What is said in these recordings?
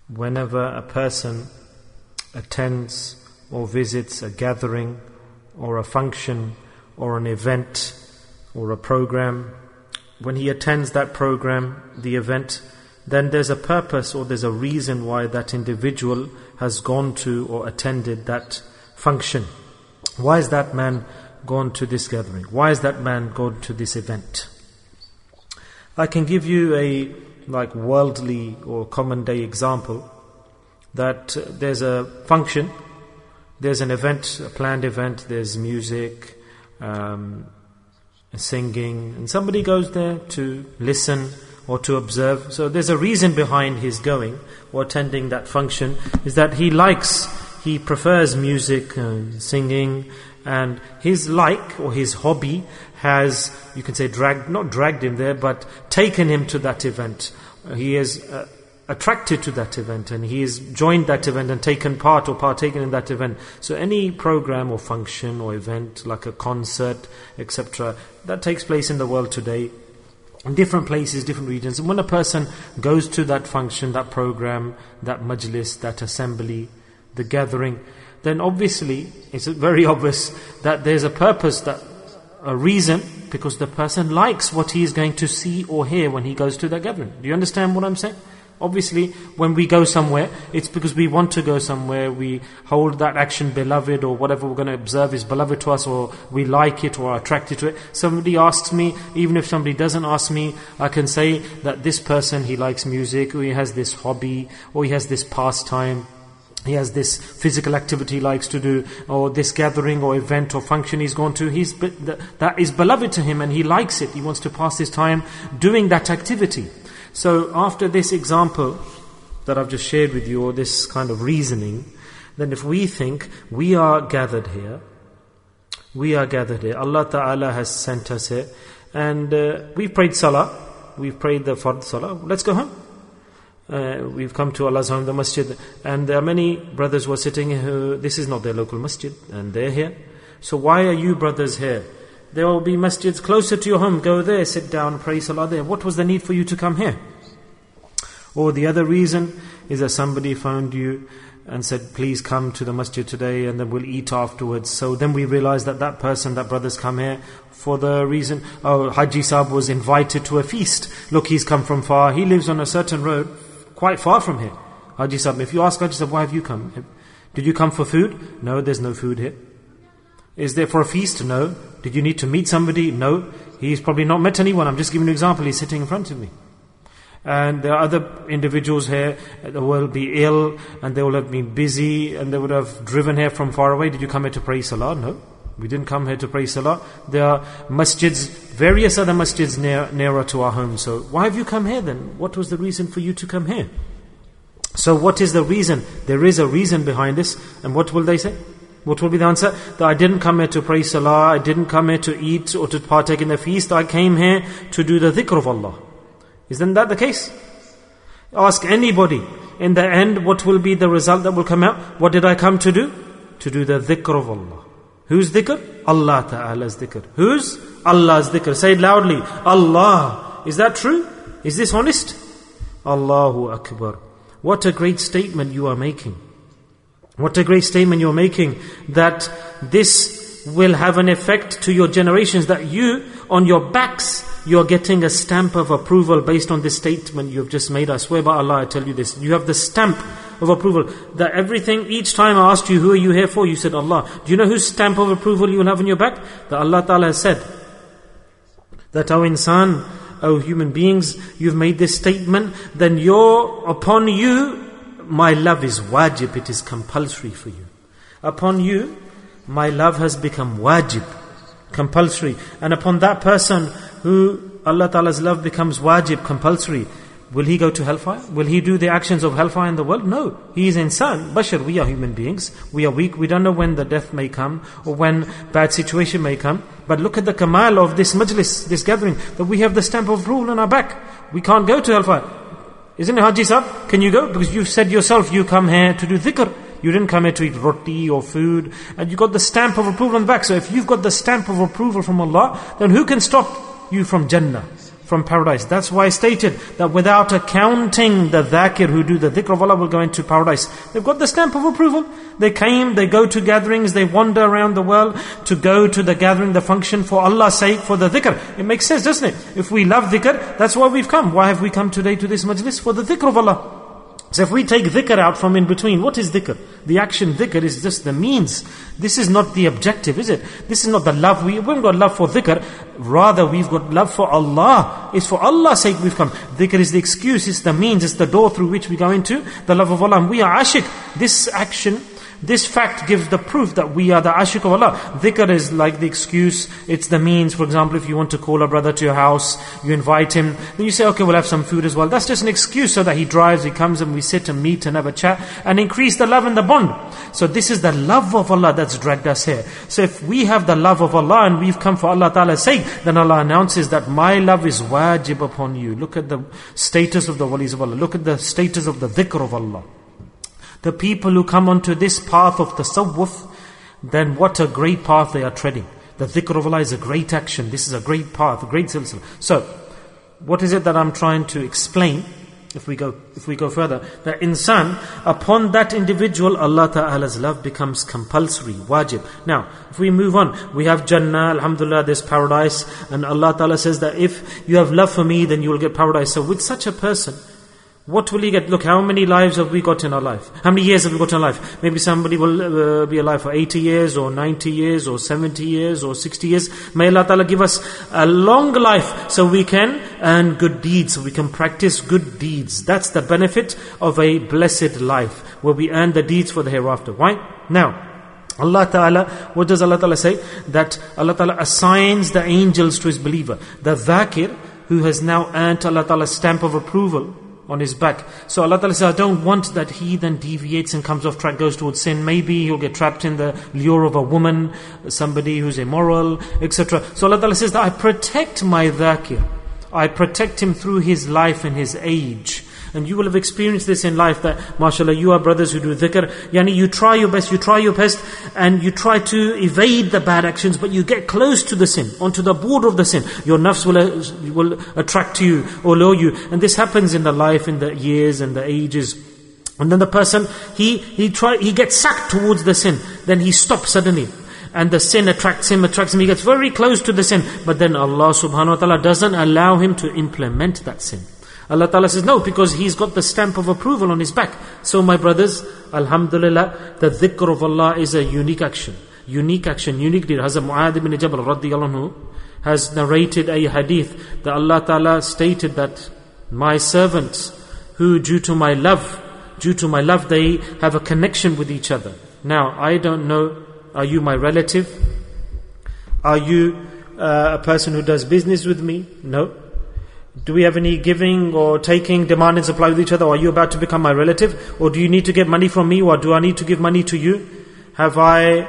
whenever a person attends or visits a gathering or a function or an event or a program, when he attends that program, the event, then there's a purpose or there's a reason why that individual has gone to or attended that function. Why is that man gone to this gathering? Why is that man gone to this event? I can give you a worldly or common day example that there's a function, there's an event, a planned event, there's music, singing, and somebody goes there to listen or to observe. So there's a reason behind his going or attending that function, is that he prefers music and singing, and his like or his hobby has, you can say, not dragged him there, but taken him to that event. He is attracted to that event, and he has joined that event and taken part or partaken in that event. So any program or function or event, like a concert, etc., that takes place in the world today, in different places, different regions. And when a person goes to that function, that program, that majlis, that assembly, the gathering, then obviously it's very obvious that there's a purpose, that a reason, because the person likes what he is going to see or hear when he goes to that gathering. Do you understand what I'm saying? Obviously, when we go somewhere, it's because we want to go somewhere, we hold that action beloved, or whatever we're going to observe is beloved to us, or we like it or are attracted to it. Somebody asks me, even if somebody doesn't ask me, I can say that this person, he likes music, or he has this hobby, or he has this pastime, he has this physical activity he likes to do, or this gathering or event or function he's gone to, that is beloved to him and he likes it. He wants to pass his time doing that activity. So after this example that I've just shared with you, or this kind of reasoning, then if we think we are gathered here, Allah Ta'ala has sent us here, and we've prayed salah, we've prayed the fard salah, let's go home. We've come to Allah's home, the masjid, and there are many brothers who are sitting here who, this is not their local masjid, and they're here. So why are you brothers here? There will be masjids closer to your home, go there, sit down, pray salah there. What was the need for you to come here? Or the other reason is that somebody phoned you and said, please come to the masjid today and then we'll eat afterwards. So then we realize that that brother's come here for the reason, Haji Sahib was invited to a feast. Look, he's come from far, he lives on a certain road, quite far from here. Haji Sahib, if you ask Haji Sahib, why have you come? Did you come for food? No, there's no food here. Is there for a feast? No. Did you need to meet somebody? No. He's probably not met anyone. I'm just giving you an example. He's sitting in front of me. And there are other individuals here that will be ill, and they will have been busy, and they would have driven here from far away. Did you come here to pray salah? No. We didn't come here to pray salah. There are masjids, various other masjids nearer to our home. So why have you come here then? What was the reason for you to come here? So what is the reason? There is a reason behind this. And what will they say? What will be the answer? That I didn't come here to pray salah, I didn't come here to eat or to partake in the feast, I came here to do the dhikr of Allah. Isn't that the case? Ask anybody. In the end, what will be the result that will come out? What did I come to do? To do the dhikr of Allah. Whose dhikr? Allah Ta'ala's dhikr. Whose? Allah's dhikr. Say it loudly. Allah. Is that true? Is this honest? Allahu Akbar. What a great statement you are making. What a great statement you're making, that this will have an effect to your generations, that you, on your backs, you're getting a stamp of approval based on this statement you've just made. I swear by Allah, I tell you this. You have the stamp of approval. That everything, each time I asked you, who are you here for? You said Allah. Do you know whose stamp of approval you will have on your back? That Allah Ta'ala has said, that O insan, O human beings, you've made this statement, then upon you, my love is wajib, it is compulsory for you. Upon you, my love has become wajib, compulsory. And upon that person who Allah Ta'ala's love becomes wajib, compulsory, will he go to hellfire? Will he do the actions of hellfire in the world? No. He is insan, bashar, we are human beings. We are weak, we don't know when the death may come, or when bad situation may come. But look at the kamal of this majlis, this gathering, that we have the stamp of approval on our back. We can't go to hellfire. Isn't it, Haji Sahib? Can you go? Because you said yourself, you come here to do dhikr. You didn't come here to eat roti or food. And you got the stamp of approval on the back. So if you've got the stamp of approval from Allah, then who can stop you from Jannah? from paradise. That's why I stated that without accounting the dhakir who do the dhikr of Allah will go into paradise. They've got the stamp of approval. They go to gatherings, they wander around the world to go to the gathering, the function for Allah's sake, for the dhikr. It makes sense, doesn't it? If we love dhikr, that's why we've come. Why have we come today to this majlis? For the dhikr of Allah. So if we take dhikr out from in between, what is dhikr? The action dhikr is just the means. This is not the objective, is it? This is not the love. We haven't got love for dhikr. Rather, we've got love for Allah. It's for Allah's sake we've come. Dhikr is the excuse, it's the means, it's the door through which we go into the love of Allah. And we are ashik. This action, this fact gives the proof that we are the ashik of Allah. Dhikr is like the excuse, it's the means. For example, if you want to call a brother to your house, you invite him, then you say, okay, we'll have some food as well. That's just an excuse so that he drives, he comes and we sit and meet and have a chat and increase the love and the bond. So this is the love of Allah that's dragged us here. So if we have the love of Allah and we've come for Allah Ta'ala's sake, then Allah announces that my love is wajib upon you. Look at the status of the walis of Allah. Look at the status of the dhikr of Allah. The people who come onto this path of tasawwuf, then what a great path they are treading. The dhikr of Allah is a great action. This is a great path, a great silsila. So, what is it that I'm trying to explain? If we go further, that insan, upon that individual, Allah Ta'ala's love becomes compulsory, wajib. Now, if we move on, we have Jannah, alhamdulillah, there's paradise, and Allah Ta'ala says that if you have love for me, then you will get paradise. So with such a person, what will he get? Look, how many lives have we got in our life? How many years have we got in our life? Maybe somebody will be alive for 80 years or 90 years or 70 years or 60 years. May Allah Ta'ala give us a long life so we can earn good deeds, so we can practice good deeds. That's the benefit of a blessed life, where we earn the deeds for the hereafter. Right? Now, Allah Ta'ala, what does Allah Ta'ala say? That Allah Ta'ala assigns the angels to His believer. The dhakir, who has now earned Allah Ta'ala's stamp of approval on his back. So Allah Ta'ala says, I don't want that he then deviates and comes off track, goes towards sin. Maybe he'll get trapped in the lure of a woman, somebody who's immoral, etc. So Allah Ta'ala says that I protect my dhakir. I protect him through his life and his age. And you will have experienced this in life, that mashallah, you are brothers who do dhikr. Yani you try your best, and you try to evade the bad actions, but you get close to the sin, onto the border of the sin. Your nafs will attract you or lure you. And this happens in the life, in the years and the ages. And then the person, he gets sucked towards the sin. Then he stops suddenly. And the sin attracts him, he gets very close to the sin. But then Allah subhanahu wa ta'ala doesn't allow him to implement that sin. Allah Ta'ala says, no, because he's got the stamp of approval on his back. So my brothers, alhamdulillah, the dhikr of Allah is a unique action. Unique deed. Hazrat Mu'adh ibn Jabal radiyallahu anhu has narrated a hadith that Allah Ta'ala stated that my servants who due to my love, they have a connection with each other. Now, I don't know, are you my relative? Are you a person who does business with me? No. Do we have any giving or taking, demand and supply with each other? Or are you about to become my relative? Or do you need to get money from me? Or do I need to give money to you? Have I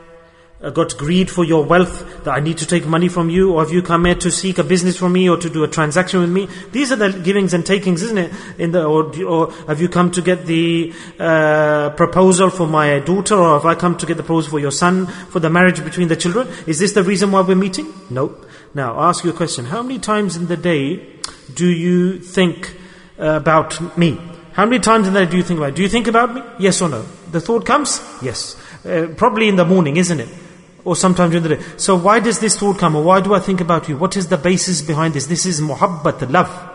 got greed for your wealth that I need to take money from you? Or have you come here to seek a business from me or to do a transaction with me? These are the givings and takings, isn't it? Or have you come to get the proposal for my daughter? Or have I come to get the proposal for your son, for the marriage between the children? Is this the reason why we're meeting? No. Now, I'll ask you a question. How many times in the day do you think about me? How many times in the day do you think about me? Do you think about me? Yes or no? The thought comes? Yes. Probably in the morning, isn't it? Or sometimes during the day. So why does this thought come? Or why do I think about you? What is the basis behind this? This is muhabbat,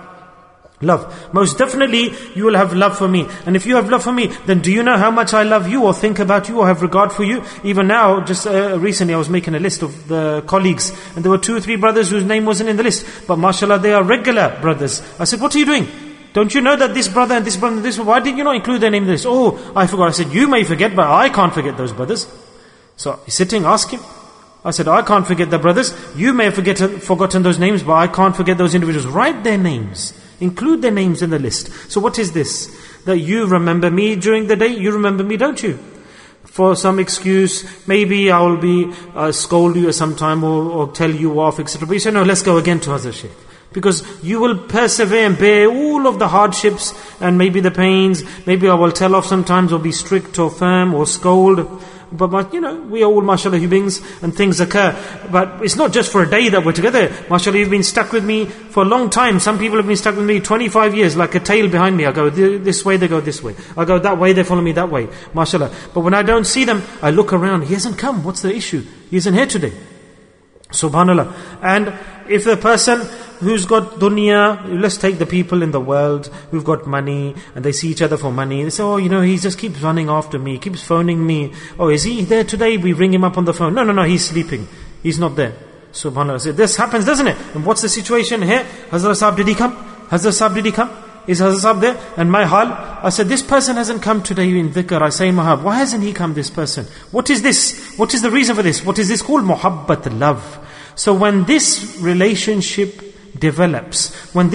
love. Most definitely you will have love for me. And if you have love for me, then do you know how much I love you or think about you or have regard for you? Even now, just recently I was making a list of the colleagues, and there were 2 or 3 brothers whose name wasn't in the list. But mashallah, they are regular brothers. I said, what are you doing? Don't you know that this brother and this brother and this, why did you not include their name in this? Oh, I forgot. I said, you may forget, but I can't forget those brothers. So he's sitting, ask him. I said, I can't forget the brothers. You may have forgotten those names, but I can't forget those individuals. Write their names. Include their names in the list. So what is this? That you remember me during the day? You remember me, don't you? For some excuse, maybe I will be scold you sometime or tell you off, etc. But you say, no, let's go again to Hazrat Shaykh. Because you will persevere and bear all of the hardships and maybe the pains. Maybe I will tell off sometimes or be strict or firm or scold. But we are all, mashallah, human beings, and things occur. But it's not just for a day that we're together. Mashallah, you've been stuck with me for a long time. Some people have been stuck with me 25 years, like a tail behind me. I go this way, they go this way. I go that way, they follow me that way. Mashallah. But when I don't see them, I look around. He hasn't come. What's the issue? He isn't here today. Subhanallah. And if the person who's got dunya, let's take the people in the world who've got money and they see each other for money. They say, he just keeps running after me, keeps phoning me. Oh, is he there today? We ring him up on the phone. No, he's sleeping. He's not there. Subhanallah. So this happens, doesn't it? And what's the situation here? Hazrat Sahab, did he come? Hazrat Sahab, did he come? Is Hazrat Sahab there? And my hal, I said, this person hasn't come today in dhikr. I say, Mahab, why hasn't he come, this person? What is this? What is the reason for this? What is this called? Muhabbat, love. So when this relationship develops, and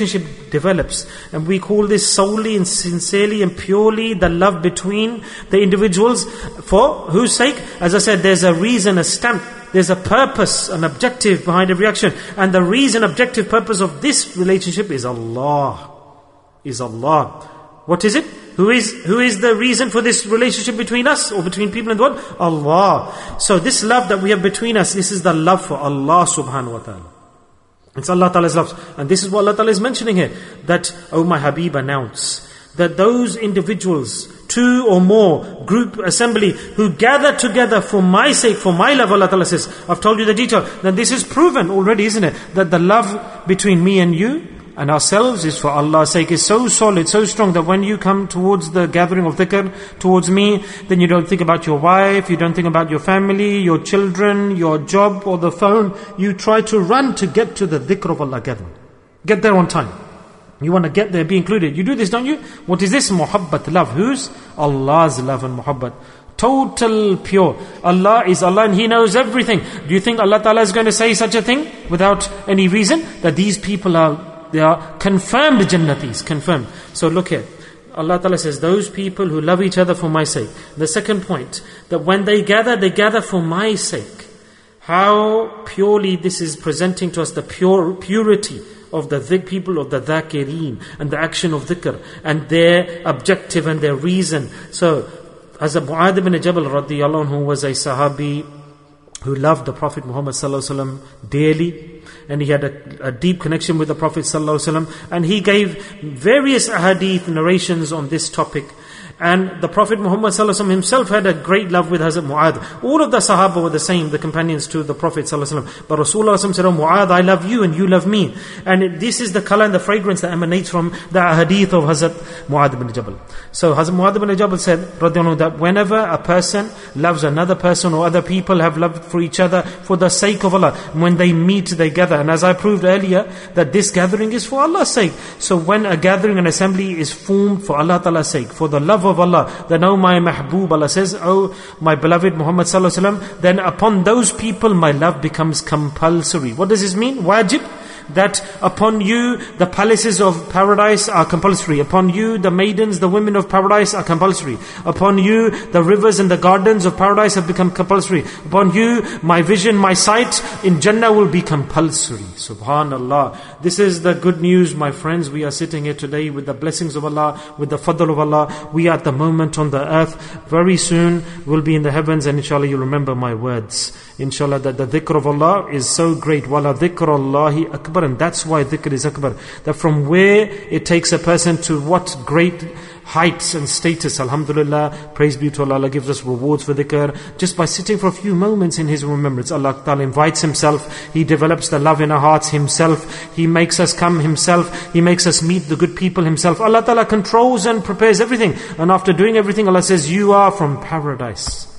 we call this solely and sincerely and purely the love between the individuals, for whose sake? As I said, there's a reason, a stamp, there's a purpose, an objective behind every action. And the reason, objective, purpose of this relationship is Allah. What is it? Who is the reason for this relationship between us or between people in the world? Allah. So this love that we have between us, this is the love for Allah subhanahu wa ta'ala. It's Allah Ta'ala's love. And this is what Allah Ta'ala is mentioning here. That, O my Habib, announce that those individuals, 2 or more, group, assembly, who gather together for my sake, for my love, Allah Ta'ala says, I've told you the detail. Then this is proven already, isn't it? That the love between me and you and ourselves is for Allah's sake, is so solid, so strong that when you come towards the gathering of dhikr, towards me, then you don't think about your wife, you don't think about your family, your children, your job or the phone. You try to run to get to the dhikr of Allah gathering. Get there on time. You want to get there, be included. You do this, don't you? What is this? Muhabbat, love. Whose? Allah's love and muhabbat. Total pure. Allah is Allah and He knows everything. Do you think Allah Ta'ala is going to say such a thing without any reason? That these people they are confirmed Jannatis, confirmed. So look here. Allah Ta'ala says, those people who love each other for my sake. The second point, that when they gather for my sake. How purely this is presenting to us the purity of the people of the dhakireen and the action of dhikr and their objective and their reason. So, as Mu'adh ibn Jabal radiyallahu anhu, who was a Sahabi who loved the Prophet Muhammad sallallahu alaihi wasallam dearly, and he had a deep connection with the Prophet sallallahu alaihi wasallam, and he gave various ahadith narrations on this topic. And the Prophet Muhammad sallallahu alaihi wasallam himself had a great love with Hazrat Mu'adh. All of the Sahaba were the same, the companions to the Prophet sallallahu alaihi wasallam. But Rasulullah said, "Oh Mu'adh, I love you and you love me." And this is the color and the fragrance that emanates from the hadith of Hazrat Mu'adh ibn Jabal. So Hazrat Mu'adh ibn Jabal said, radiyallahu anhu, that whenever a person loves another person or other people have loved for each other for the sake of Allah, when they meet, they gather. And as I proved earlier, that this gathering is for Allah's sake. So when a gathering, an assembly is formed for Allah Ta'ala's sake, for the love of Allah, then oh my mahbub, Allah says, oh my beloved Muhammad sallallahu alaihi wasallam, then upon those people my love becomes compulsory. What does this mean? Wajib. That upon you the palaces of paradise are compulsory. Upon you the maidens, the women of paradise are compulsory. Upon you the rivers and the gardens of paradise have become compulsory. Upon you my vision, my sight in Jannah will be compulsory. Subhanallah. This is the good news, my friends. We are sitting here today with the blessings of Allah, with the fadl of Allah. We are at the moment on the earth. Very soon we'll be in the heavens, and inshallah you'll remember my words. Inshallah, that the dhikr of Allah is so great. Wala dhikrullahi akbar. And that's why dhikr is akbar. That from where it takes a person to what great heights and status. Alhamdulillah, praise be to Allah. Allah gives us rewards for dhikr just by sitting for a few moments in His remembrance. Allah Ta'ala invites Himself. He develops the love in our hearts Himself. He makes us come Himself. He makes us meet the good people Himself. Allah Ta'ala controls and prepares everything. And after doing everything, Allah says, you are from paradise.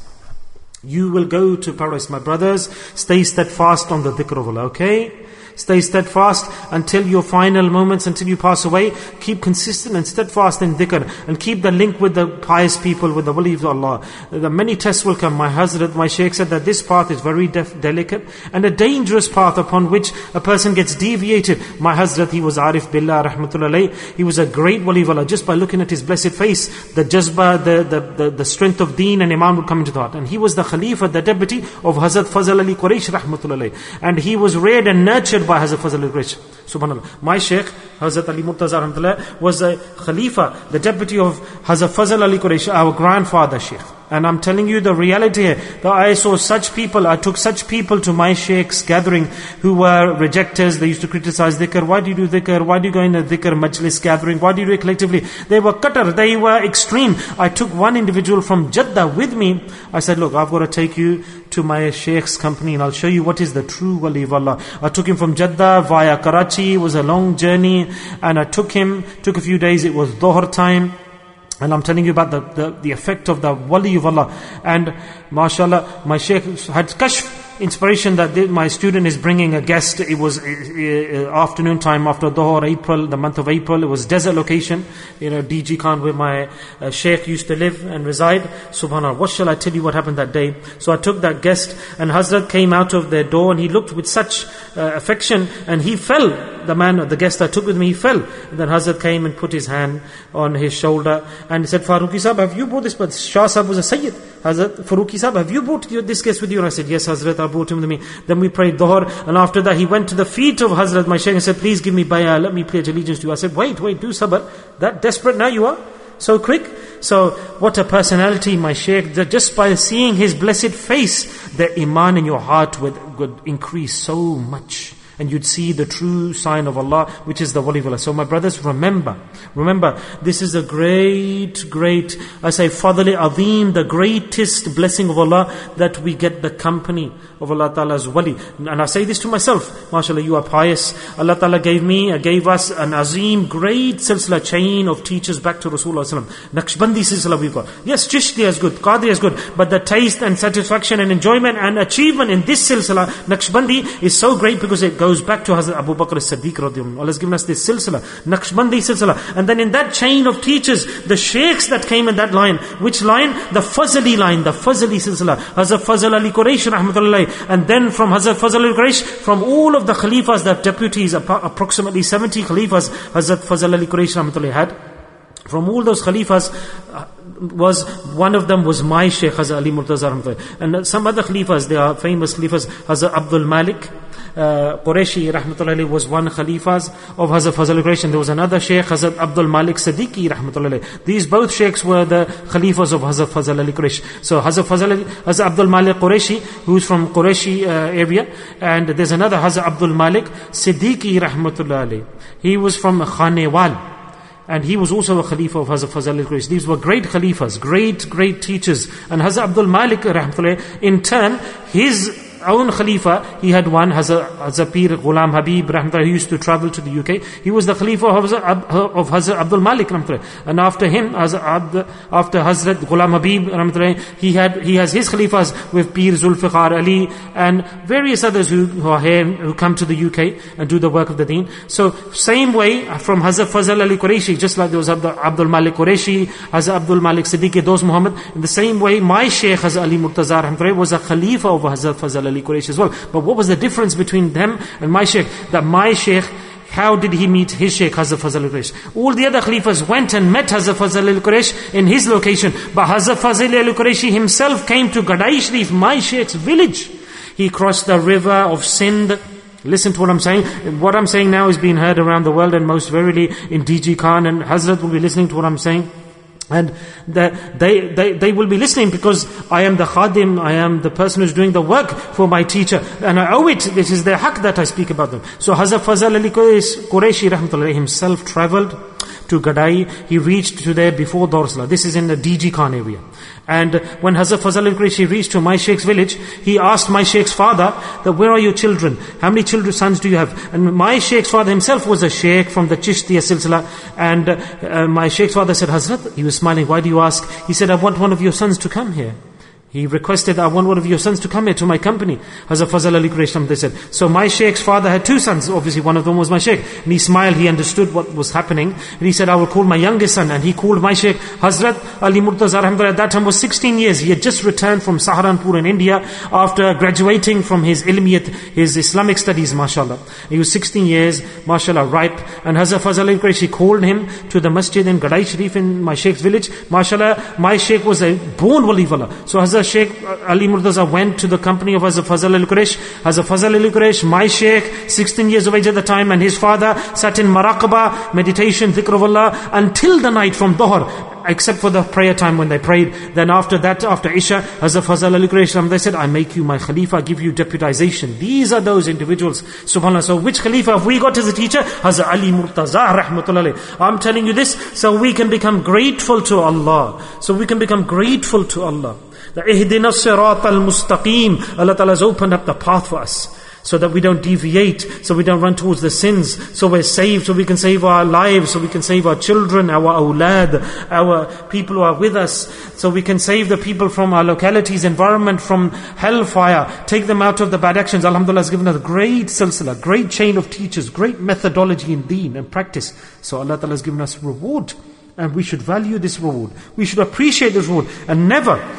You will go to paradise. My brothers, stay steadfast on the dhikr of Allah, okay? Stay steadfast until your final moments, until you pass away. Keep consistent and steadfast in dhikr. And keep the link with the pious people, with the wali of Allah. The many tests will come. My Hazrat, my Shaykh said that this path is very delicate and a dangerous path upon which a person gets deviated. My Hazrat, he was Arif Billah, rahmatullah alayh. He was a great wali of Allah. Just by looking at his blessed face, the jazba, the strength of deen and iman would come into the heart. And he was the Khalifa, the deputy of Hazrat Fazl Ali Quraysh, rahmatullah alayh. And he was reared and nurtured by Hazrat Fazl Ali Quraysh. Subhanallah. My Shaykh, Hazrat Ali Murtaza rahmatullah was a Khalifa, the deputy of Hazrat Fazl Ali Qureshi, our grandfather Sheikh. And I'm telling you the reality here, that I saw such people, I took such people to my Sheikh's gathering who were rejectors. They used to criticize dhikr. Why do you do dhikr? Why do you go in a dhikr majlis gathering? Why do you do it collectively? They were qatar, they were extreme. I took one individual from Jeddah with me. I said, look, I've got to take you to my Sheikh's company and I'll show you what is the true wali of Allah. I took him from Jeddah via Karachi. It was a long journey, and I took a few days. It was Dhuhr time. And I'm telling you about the effect of the wali of Allah. And mashallah, my Shaykh had kashf, inspiration that my student is bringing a guest. It was afternoon time after Dhuhr, April, the month of April. It was desert location, DG Khan, where my Shaykh used to live and reside. Subhanallah, what shall I tell you what happened that day? So I took that guest, and Hazrat came out of their door and he looked with such affection, and he fell. The guest I took with me, he fell. And then Hazrat came and put his hand on his shoulder and he said, Farooqi Sahib, have you brought this? But Shah Sahib was a Sayyid. Hazrat, Farooqi Sahib, have you brought this guest with you? And I said, yes Hazrat, I brought him with me. Then we prayed Dhuhr, and after that he went to the feet of Hazrat, my Shaykh, and said, please give me bay'ah, let me pledge allegiance to you. I said, wait, do sabr. That desperate now you are? So quick? So what a personality, my Shaykh, that just by seeing his blessed face, the iman in your heart would increase so much. And you'd see the true sign of Allah, which is the wali of Allah. So my brothers, remember, this is a great, I say, fadl azim, the greatest blessing of Allah, that we get the company of Allah Ta'ala's wali. And I say this to myself, mashallah, you are pious. Allah Ta'ala gave us an azim, great silsila chain of teachers back to Rasulullah Sallallahu Alaihi Wasallam. Naqshbandi silsila we've got. Yes, Chishti is good, Qadri is good, but the taste and satisfaction and enjoyment and achievement in this silsila, Naqshbandi, is so great because it goes back to Hazrat Abu Bakr as-Siddiq radhiyallahu anhu. Allah has given us this silsila, Naqshbandi silsila. And then in that chain of teachers, the sheikhs that came in that line, which line? The Fazli line, the Fazli silsila. Hazrat Fazl Ali Qureshi rahmatullahi. And then from Hazrat Fazl Ali Qureshi, from all of the Khalifas, the deputies, approximately 70 Khalifas, Hazrat Fazl Ali Qureshi rahmatullahi had. From all those Khalifas, one of them was my Shaykh Hazrat Ali Murtaza rahmatullahi. And some other Khalifas, they are famous Khalifas. Hazrat Abdul Malik Qureshi rahmatullahi was one Khalifas of Hazrat Fazl Ali Qureshi. There was another Shaykh, Hazrat Abdul Malik Siddiqui rahmatullahi. These both Sheikhs were the Khalifas of Hazrat Fazl Ali Qureshi. So Hazrat Abdul Malik Qureshi, who's from Qureshi area, and there's another Hazrat Abdul Malik Siddiqui rahmatullahi. He was from Khanewal. And he was also a Khalifa of Hazrat Fazl Ali Qureshi. These were great Khalifas, great teachers. And Hazrat Abdul Malik rahmatullahi, in turn, his own Khalifa, he had one, Hazrat Pir Ghulam Habib rahmatullahi, who used to travel to the UK. He was the Khalifa of Hazrat Abdul Malik rahmatullahi. And after him, after Hazrat Ghulam Habib rahmatullahi, he has his Khalifas with Pir Zulfiqar Ali and various others who are here, who come to the UK and do the work of the deen. So same way from Hazrat Fazl Ali Qureshi, just like there was Abdul Malik Qureshi, Hazrat Abdul Malik Siddiqui, those Muhammad, in the same way my Shaykh Hazrat Ali Murtaza rahmatullahi was a Khalifa of Hazrat Fazl Ali Qureshi as well. But what was the difference between them and my Shaykh? That my Shaykh, how did he meet his Shaykh Hazrat Fazl Ali Qureshi? All the other Khalifas went and met Hazrat Fazl Ali Qureshi in his location, but Hazrat Fazl Ali Qureshi himself came to Gadai Sharif, my Shaykh's village. He crossed the river of Sindh. Listen to what I'm saying. What I'm saying now is being heard around the world, and most verily in DG Khan and Hazrat will be listening to what I'm saying. And they will be listening because I am the khadim, I am the person who's doing the work for my teacher, and I owe it. This is their haqq that I speak about them. So Hazrat Fazl Ali Qureshi rahmatullahi himself travelled to Gadai. He reached to there before Dorsla. This is in the DG Khan area. And when Hazrat Fazl Ali Qureshi reached to my Shaykh's village, he asked my Shaykh's father that, where are your children? How many sons do you have? And my Shaykh's father himself was a Shaykh from the Chishtiya silsila. And my Shaykh's father said, Hazrat, he was smiling, why do you ask? He said, I want one of your sons to come here. He requested, I want one of your sons to come here to my company. Hazrat Fazl Ali Qureshi, they said. So my Shaykh's father had two sons. Obviously one of them was my Shaykh. And he smiled, he understood what was happening. And he said, I will call my youngest son. And he called my Shaykh. Hazrat Ali Murtaza at that time was 16 years. He had just returned from Saharanpur in India after graduating from his ilmiyat, his Islamic studies, mashallah. He was 16 years, mashallah, ripe. And Hazrat Fazl Ali Qureshi called him to the masjid in Gadai Sharif in my Shaykh's village. Mashallah, my Shaykh was a born wali of Allah. So Hazrat Sheikh Ali Murtaza went to the company of Hazrat Fazal Ali Quraish. Hazrat Fazal Ali Quraish, my Sheikh, 16 years of age at the time, and his father sat in Maraqaba, meditation, dhikr of Allah, until the night from Dhuhr, except for the prayer time when they prayed. Then after that, after Isha, Hazrat Fazal Ali Quraish, they said, I make you my Khalifa, I give you deputization. These are those individuals. SubhanAllah. So which Khalifa have we got as a teacher? Hazrat Ali Murtaza, rahmatullah alayhi. I'm telling you this so we can become grateful to Allah. So we can become grateful to Allah. The Ihdina Sirat al-Mustaqim. Allah Ta'ala has opened up the path for us, so that we don't deviate, so we don't run towards the sins, so we're saved, so we can save our lives, so we can save our children, our awlad, our people who are with us, so we can save the people from our localities, environment, from hellfire, take them out of the bad actions. Alhamdulillah has given us a great silsila, great chain of teachers, great methodology in deen and practice. So Allah Ta'ala has given us reward, and we should value this reward. We should appreciate this reward, and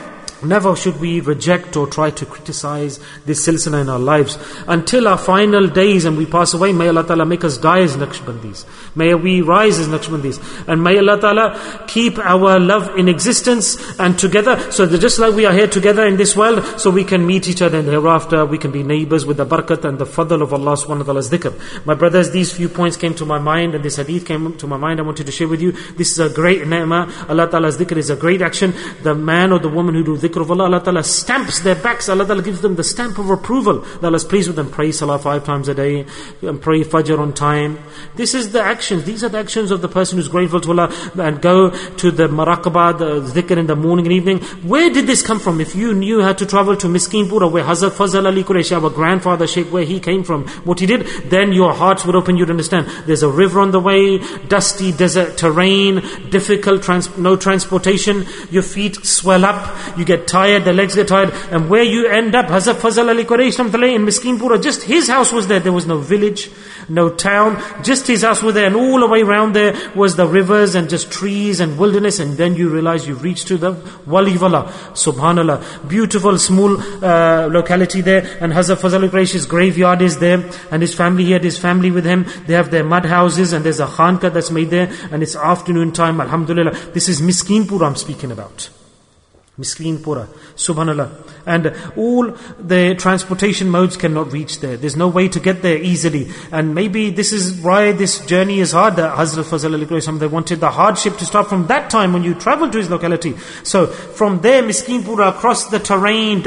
never should we reject or try to criticize this silsila in our lives until our final days and we pass away. May Allah Ta'ala make us die as Naqshbandis. May we rise as Naqshbandis. And may Allah Ta'ala keep our love in existence and together, so that just like we are here together in this world, so we can meet each other and hereafter we can be neighbors with the barakat and the fadl of Allah subhanahu wa ta'ala's dhikr. My brothers, these few points came to my mind and this hadith came to my mind. I wanted to share with you. This is a great ni'mah. Allah Ta'ala's dhikr is a great action. The man or the woman who do dhikr of Allah, Allah Ta'ala stamps their backs. Allah Ta'ala gives them the stamp of approval. Allah is pleased with them. Pray salah 5 times a day and pray fajr on time. This is the actions. These are the actions of the person who's grateful to Allah, and go to the maraqabah, the dhikr in the morning and evening. Where did this come from? If you knew how to travel to Miskinpura, where Hazrat Fazal Ali Quraish, our grandfather Sheikh, where he came from, what he did, then your hearts would open, you'd understand. There's a river on the way, dusty desert terrain, difficult, no transportation, your feet swell up, you get tired, the legs get tired, and where you end up, Hazrat Fazal Ali Quraish in Miskinpura, just his house was there was no village, no town, just his house was there, and all the way around there was the rivers and just trees and wilderness, and then you realize you've reached to the Wali Wala. Subhanallah, beautiful small locality there, and Hazrat Fazal Ali Quraish's graveyard is there, and his family, he had his family with him, they have their mud houses, and there's a khanka that's made there, and it's afternoon time, alhamdulillah. This is Miskinpura I'm speaking about. Miskinpura, subhanallah. And all the transportation modes cannot reach there. There's no way to get there easily. And maybe this is why this journey is hard. That Hazrat Fazal Ali Quraish, they wanted the hardship to start from that time when you travel to his locality. So from there, Miskinpura, across the terrain,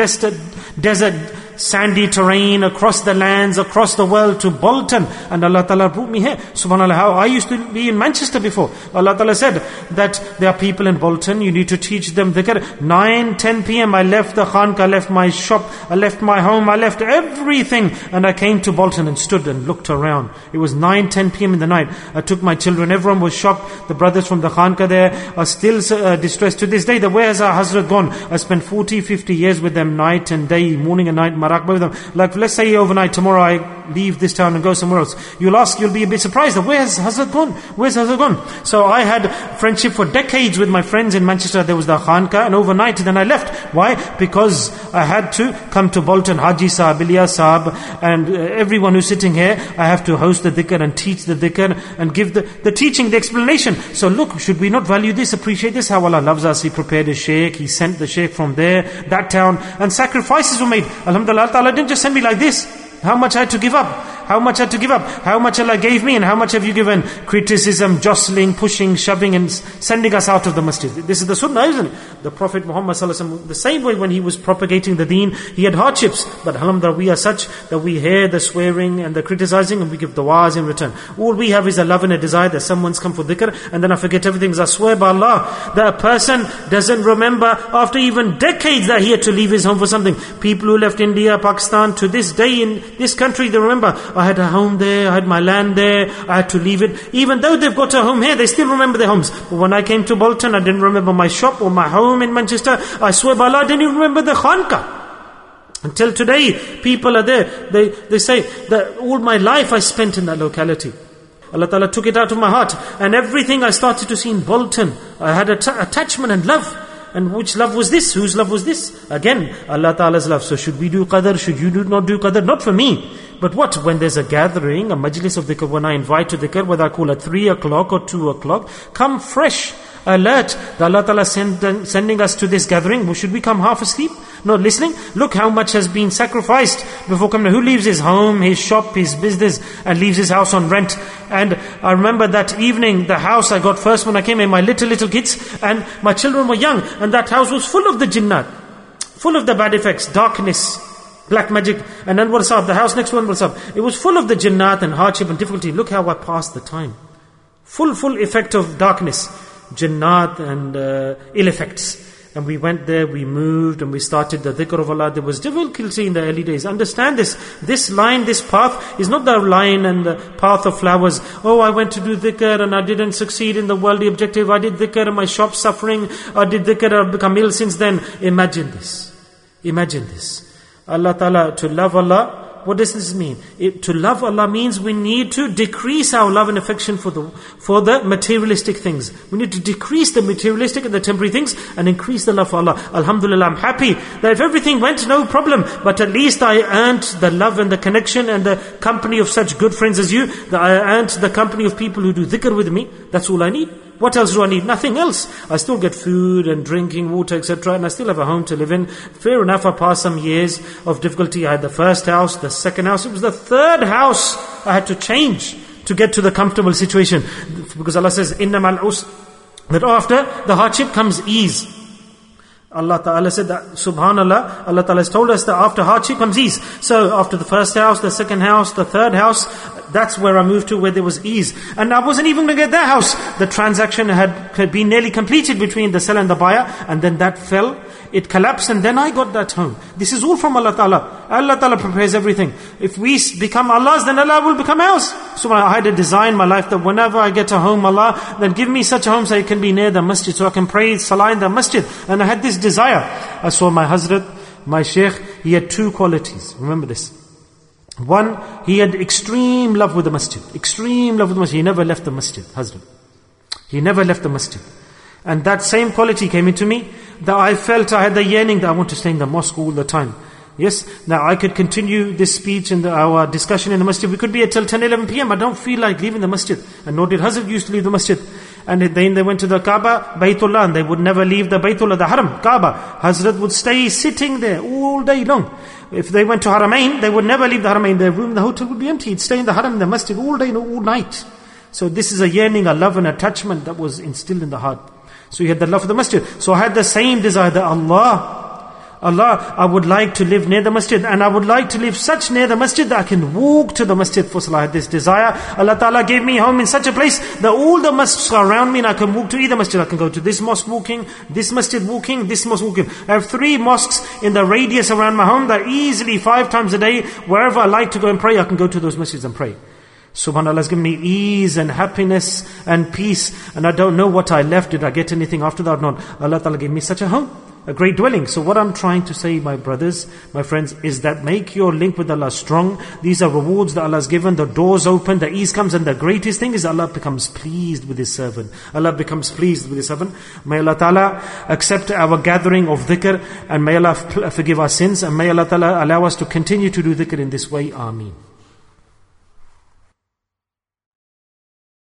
desert, sandy terrain, across the lands, across the world to Bolton. And Allah Ta'ala brought me here. Subhanallah, how I used to be in Manchester before. Allah Ta'ala said that there are people in Bolton, you need to teach them dhikr. 9, 10 p.m. I left the khanka, I left my shop, I left my home, I left everything, and I came to Bolton and stood and looked around. It was 9, 10 p.m. in the night. I took my children, everyone was shocked. The brothers from the khanka there are still distressed to this day. Where has our Hazrat gone? I spent 40, 50 years with them, night and day, morning and night, maraqbah with them. Like, let's say overnight, tomorrow I leave this town and go somewhere else. You'll be a bit surprised. Where's Hazrat gone? Where's Hazrat gone? So I had friendship for decades with my friends in Manchester. There was the khanka, and overnight then I left. Why? Because I had to come to Bolton, Haji Sahab, Ilyas Sahab, and everyone who's sitting here. I have to host the dhikr and teach the dhikr and give the teaching, the explanation. So look, should we not value this, appreciate this? How Allah loves us. He prepared a sheikh, He sent the sheikh from there, that town, and sacrifices were made. Alhamdulillah, Allah didn't just send me like this. How much I had to give up? How much I had to give up? How much Allah gave me, and how much have you given? Criticism, jostling, pushing, shoving, and sending us out of the masjid. This is the sunnah, isn't it? The Prophet Muhammad ﷺ, the same way when he was propagating the deen, he had hardships. But alhamdulillah, we are such that we hear the swearing and the criticizing, and we give du'as in return. All we have is a love and a desire that someone's come for dhikr, and then I forget everything. I swear by Allah, that a person doesn't remember after even decades that he had to leave his home for something. People who left India, Pakistan, to this day in this country, they remember, I had a home there, I had my land there, I had to leave it. Even though they've got a home here, they still remember their homes. But when I came to Bolton, I didn't remember my shop or my home in Manchester. I swear by Allah, I didn't even remember the khanka. Until today, people are there. They say that all my life I spent in that locality. Allah Ta'ala took it out of my heart. And everything I started to see in Bolton, I had attachment and love. And which love was this? Whose love was this? Again, Allah Ta'ala's love. So should we do qadr? Should you not do qadr? Not for me. But what? When there's a gathering, a majlis of dhikr, when I invite to dhikr, whether I call at 3 o'clock or 2 o'clock, come fresh, alert. That Allah Ta'ala sending us to this gathering. Should we come half asleep? No listening. Look how much has been sacrificed before coming. Who leaves his home, his shop, his business, and leaves his house on rent? And I remember that evening, the house I got first when I came in, my little kids, and my children were young, and that house was full of the jinnat, full of the bad effects, darkness, black magic. And then what's up? The house next one, what's up? It was full of the jinnat and hardship and difficulty. Look how I passed the time. Full effect of darkness, jinnat and ill effects. And we went there, we moved, and we started the dhikr of Allah. There was difficulty in the early days. Understand this. This line, this path is not the line and the path of flowers. Oh, I went to do dhikr and I didn't succeed in the worldly objective. I did dhikr and my shop's suffering. I did dhikr and I've become ill since then. Imagine this. Imagine this. Allah Ta'ala, to love Allah, what does this mean? To love Allah means we need to decrease our love and affection for the materialistic things. We need to decrease the materialistic and the temporary things and increase the love for Allah. Alhamdulillah, I'm happy that if everything went, no problem. But at least I earned the love and the connection and the company of such good friends as you. That I earned the company of people who do dhikr with me. That's all I need. What else do I need? Nothing else. I still get food and drinking water, etc. And I still have a home to live in. Fair enough, I passed some years of difficulty. I had the first house, the second house. It was the third house I had to change to get to the comfortable situation. Because Allah says, Inna ma'al usr, that after the hardship comes ease. Allah Ta'ala said that, subhanallah, Allah Ta'ala has told us that after hardship comes ease. So after the first house, the second house, the third house, that's where I moved to, where there was ease. And I wasn't even going to get that house. The transaction had been nearly completed between the seller and the buyer, and then that fell. It collapsed, and then I got that home. This is all from Allah Ta'ala. Allah Ta'ala prepares everything. If we become Allah's, then Allah will become ours. So I had to design my life that whenever I get a home, Allah, then give me such a home so it can be near the masjid, so I can pray salah in the masjid. And I had this desire. I saw my Hazrat, my Shaykh, he had two qualities. Remember this. One, he had extreme love with the masjid. Extreme love with the masjid. He never left the masjid, Hazrat. He never left the masjid. And that same quality came into me, that I felt I had the yearning that I want to stay in the mosque all the time. Yes, now I could continue this speech and our discussion in the masjid. We could be here till 10, 11 p.m. I don't feel like leaving the masjid. And nor did Hazrat used to leave the masjid. And then they went to the Kaaba, Baytullah, and they would never leave the Baytullah, the Haram, Kaaba. Hazrat would stay sitting there all day long. If they went to Haramain, they would never leave the Haramain. Their room, the hotel would be empty. He'd stay in the Haram, in the masjid all day, all night. So this is a yearning, a love and attachment that was instilled in the heart. So he had the love for the masjid. So I had the same desire that Allah, I would like to live near the masjid, and I would like to live such near the masjid that I can walk to the masjid for salah. I had this desire. Allah Ta'ala gave me home in such a place that all the mosques are around me and I can walk to either masjid. I can go to this mosque walking, this masjid walking, this mosque walking. I have 3 mosques in the radius around my home that easily 5 times a day, wherever I like to go and pray, I can go to those masjids and pray. SubhanAllah has given me ease and happiness and peace, and I don't know what I left. Did I get anything after that or not? Allah Ta'ala gave me such a home, a great dwelling. So what I'm trying to say, my brothers, my friends, is that make your link with Allah strong. These are rewards that Allah has given. The doors open, the ease comes, and the greatest thing is Allah becomes pleased with His servant. Allah becomes pleased with His servant. May Allah Ta'ala accept our gathering of dhikr, and may Allah forgive our sins, and may Allah Ta'ala allow us to continue to do dhikr in this way. Ameen.